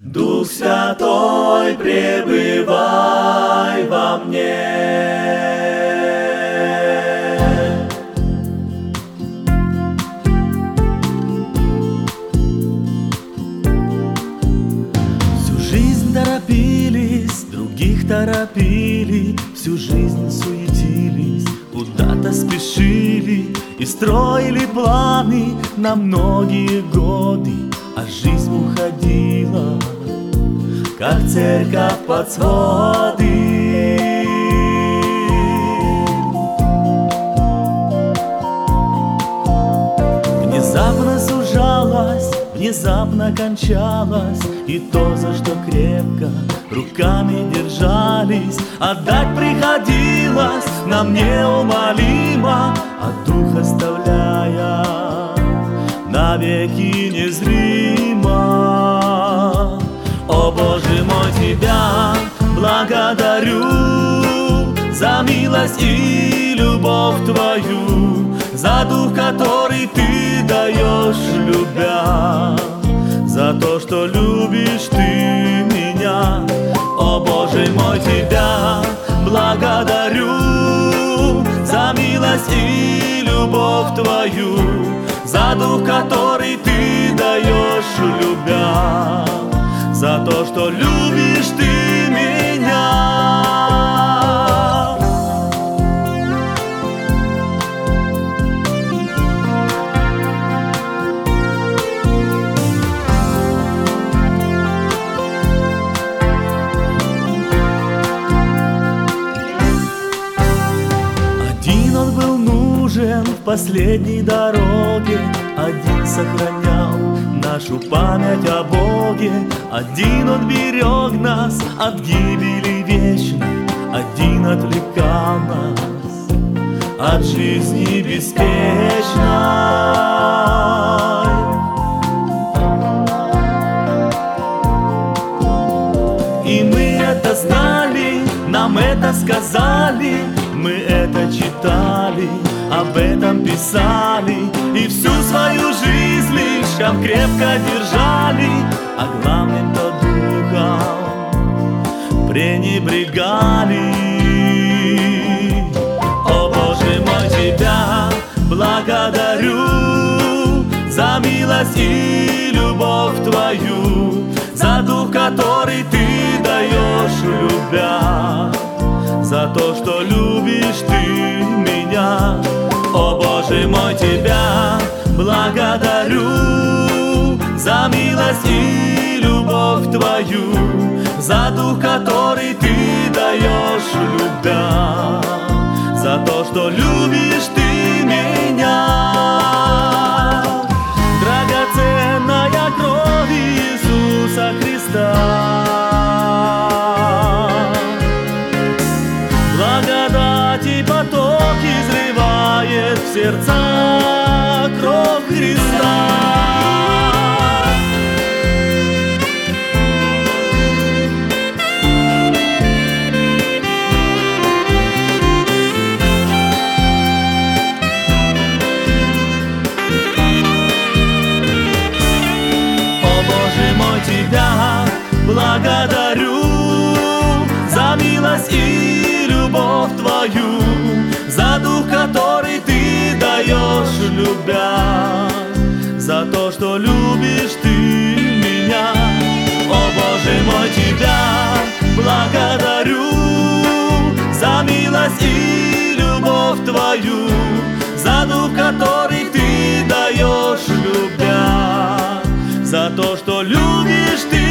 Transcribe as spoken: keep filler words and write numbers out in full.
Дух Святой, пребывай во мне. Всю жизнь торопились, других торопили, всю жизнь суетились, куда-то спешили и строили планы на многие годы, а жизнь уходила, как церковь под своды. Внезапно сужалась, внезапно кончалась, и то, за что крепко руками держались, отдать приходилось нам неумолимо, а дух оставляя навеки незримо. О Боже мой, Тебя благодарю за милость и любовь Твою, за дух, который Ты даешь, любя, за то, что любишь Ты меня. О Боже мой, Тебя благодарю за милость и любовь Твою, за дух, который Ты даешь, любя, за то, что любишь Ты меня. Один Он был нужен в последней дороге, один сохранял нашу память о Боге, один Он берег нас от гибели вечной, один отвлекал нас от жизни беспечной. И мы это знали, нам это сказали, мы это читали, об этом писали, и всю свою жизнь лишь крепко держали, а главным-то духом пренебрегали. О Боже мой, Тебя благодарю за милость и любовь Твою, за дух, который Ты даешь, любя, за то, что любишь Ты меня. О Боже мой, Тебя благодарю за милость и любовь Твою, за дух, который Ты даешь, любя, за то, что любишь Ты меня. Драгоценная кровь Иисуса Христа, благодать и поток изливает в сердца кровь Христа. О Боже мой, Тебя благодарю за милость и любовь Твою, за дух, который Ты даешь, любя, за то, что любишь Ты меня. О Боже мой, Тебя благодарю за милость и любовь Твою, за дух, который Ты даешь, любя, за то, что любишь Ты